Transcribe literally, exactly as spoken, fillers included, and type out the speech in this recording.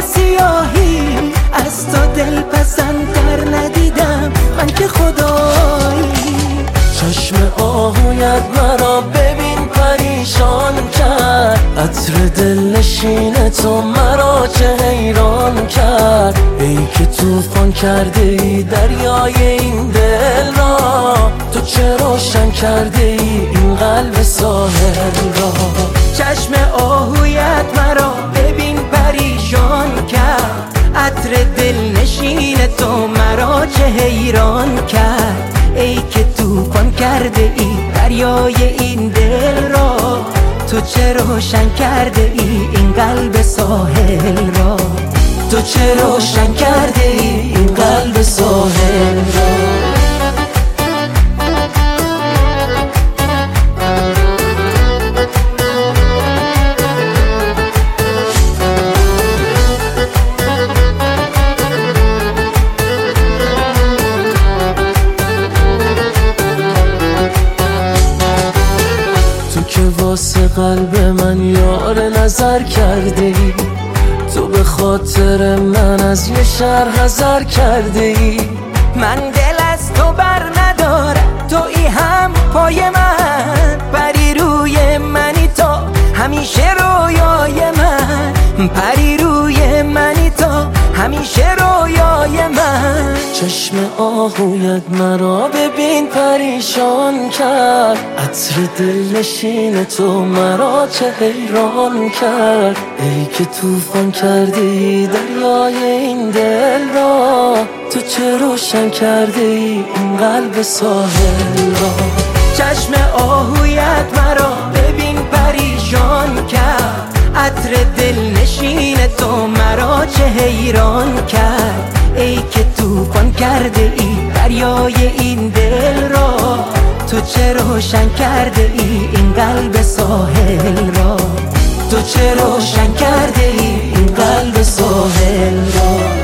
سیاهی از تو دل پسندتر ندیدم من که خدایی. چشم آهویت مرا ببین پریشان کرد، عطر دلنشین تو مرا چه حیران کرد. ای که طوفان کرده ای دریای این دل را، تو چه روشن کرده ای این قلب ساحل را. چشم آهویت مرا ببین پریشان کرد، عطر دلنشین تو مرا چه حیران کرد. ای که طوفان کرده ای دریای این دل را، تو چه روشن کرده ای این قلب ساحل را. تو چه روشن کرده ای این قلب ساحل را. که واسه قلب من یار نظر کرده ای، تو به خاطر من از یه شهر حذر کرده ای. من دل از تو بر ندارم، تویی هم پای من، پری روی منی تو همیشه رویای من، پری روی منی تو همیشه رویای من. چشم آهویت مرا ببین پریشان کرد، عطر دلنشین تو مرا چه حیران کرد. ای که طوفان کردی دریای این دل را، تو چه روشن کردی این قلب ساحل را. چشم آهویت مرا ببین پریشان کرد، عطر دلنشین تو مرا چه حیران کرد. ای که طوفان کرده ای دریای این دل را، تو چه روشن کرده ای این قلب ساحل را. تو چه روشن کرده ای این قلب ساحل را.